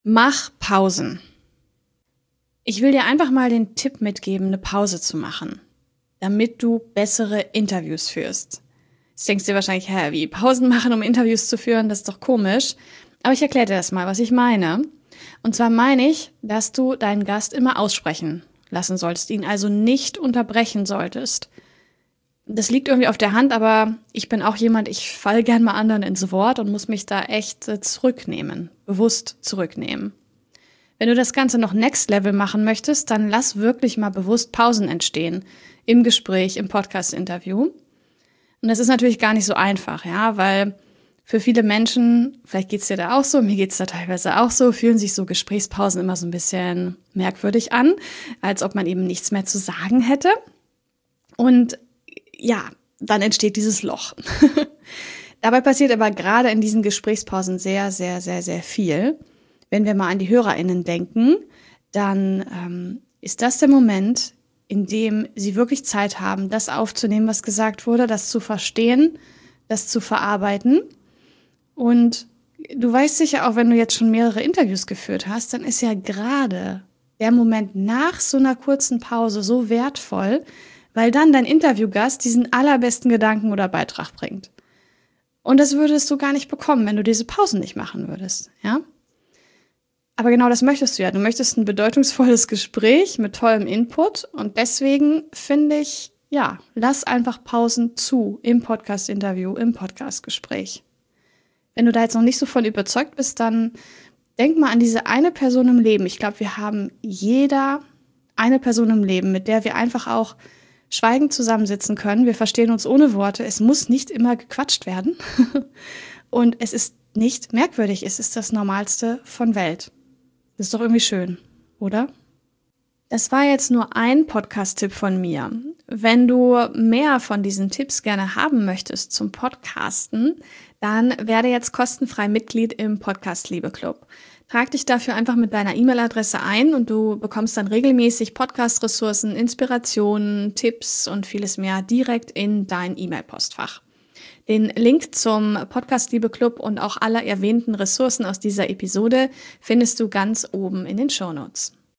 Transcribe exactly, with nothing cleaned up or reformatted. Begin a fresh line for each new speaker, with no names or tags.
Mach Pausen. Ich will dir einfach mal den Tipp mitgeben, eine Pause zu machen, damit du bessere Interviews führst. Jetzt denkst du dir wahrscheinlich, hä, wie Pausen machen, um Interviews zu führen, das ist doch komisch. Aber ich erkläre dir das mal, was ich meine. Und zwar meine ich, dass du deinen Gast immer aussprechen lassen solltest, ihn also nicht unterbrechen solltest. Das liegt irgendwie auf der Hand, aber ich bin auch jemand, ich falle gern mal anderen ins Wort und muss mich da echt zurücknehmen, bewusst zurücknehmen. Wenn du das Ganze noch Next Level machen möchtest, dann lass wirklich mal bewusst Pausen entstehen im Gespräch, im Podcast-Interview. Und das ist natürlich gar nicht so einfach, ja, weil für viele Menschen, vielleicht geht's dir da auch so, mir geht's da teilweise auch so, fühlen sich so Gesprächspausen immer so ein bisschen merkwürdig an, als ob man eben nichts mehr zu sagen hätte. Und ja, dann entsteht dieses Loch. Dabei passiert aber gerade in diesen Gesprächspausen sehr, sehr, sehr, sehr viel. Wenn wir mal an die HörerInnen denken, dann ähm, ist das der Moment, in dem sie wirklich Zeit haben, das aufzunehmen, was gesagt wurde, das zu verstehen, das zu verarbeiten. Und du weißt sicher auch, wenn du jetzt schon mehrere Interviews geführt hast, dann ist ja gerade der Moment nach so einer kurzen Pause so wertvoll, weil dann dein Interviewgast diesen allerbesten Gedanken oder Beitrag bringt. Und das würdest du gar nicht bekommen, wenn du diese Pausen nicht machen würdest, ja? Aber genau das möchtest du ja. Du möchtest ein bedeutungsvolles Gespräch mit tollem Input und deswegen finde ich, ja, lass einfach Pausen zu im Podcast-Interview, im Podcast-Gespräch. Wenn du da jetzt noch nicht so von überzeugt bist, dann denk mal an diese eine Person im Leben. Ich glaube, wir haben jeder eine Person im Leben, mit der wir einfach auch schweigend zusammensitzen können. Wir verstehen uns ohne Worte. Es muss nicht immer gequatscht werden. Und es ist nicht merkwürdig. Es ist das Normalste von Welt. Das ist doch irgendwie schön, oder? Das war jetzt nur ein Podcast-Tipp von mir. Wenn du mehr von diesen Tipps gerne haben möchtest zum Podcasten, dann werde jetzt kostenfrei Mitglied im Podcast Liebe Club. Trag dich dafür einfach mit deiner E-Mail-Adresse ein und du bekommst dann regelmäßig Podcast-Ressourcen, Inspirationen, Tipps und vieles mehr direkt in dein E-Mail-Postfach. Den Link zum Podcast Liebe Club und auch alle erwähnten Ressourcen aus dieser Episode findest du ganz oben in den Shownotes.